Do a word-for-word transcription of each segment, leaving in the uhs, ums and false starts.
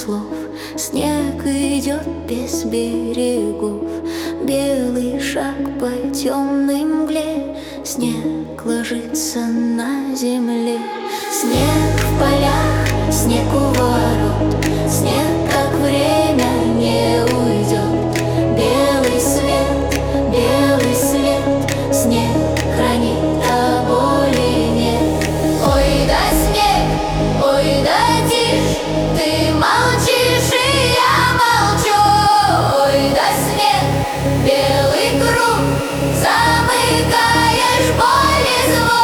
слов. Снег идет без берегов, белый шаг по темной мгле. Снег ложится на земле. Снег в полях, снег у ворот, снег, как время, не уйдет. Белый свет, белый свет, снег хранит, а боли нет. Ой, да снег, ой, да тишь, ты молчишь, и я молчу. Ой, да снег, белый круг, замыкаешь боль и звук.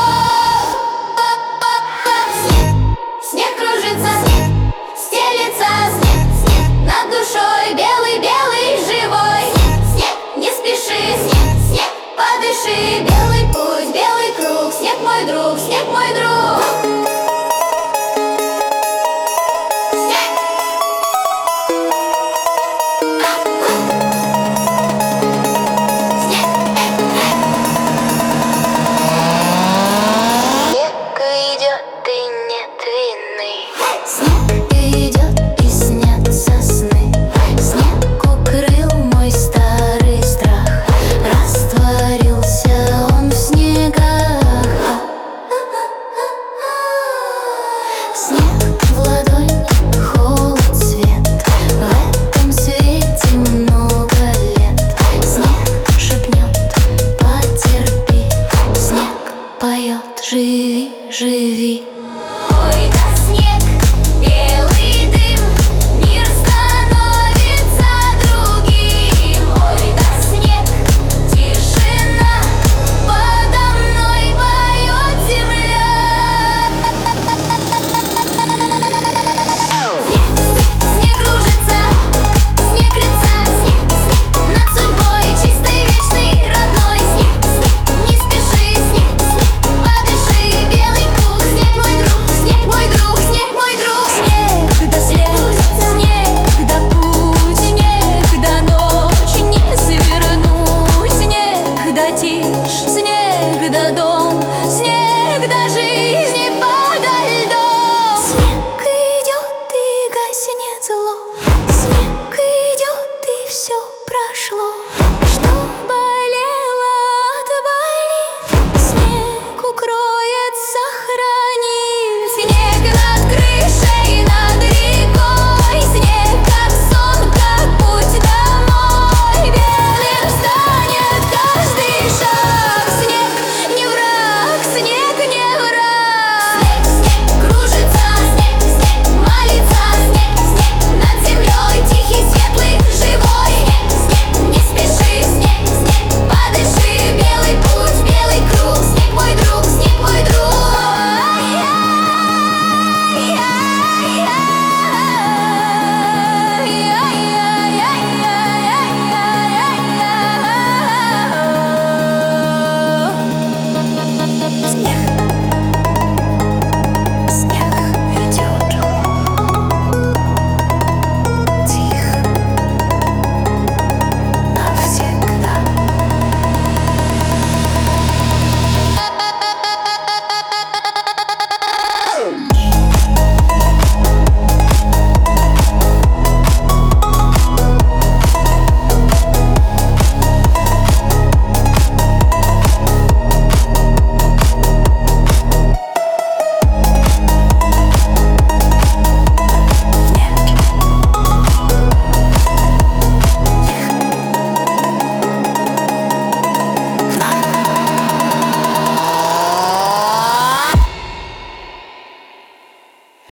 Снег кружится, снег стелется, снег, снег над душой, белый, белый, живой. Снег, не спеши, снег, снег, подыши, белый путь, белый круг. Снег мой друг, снег мой друг. Снег идет и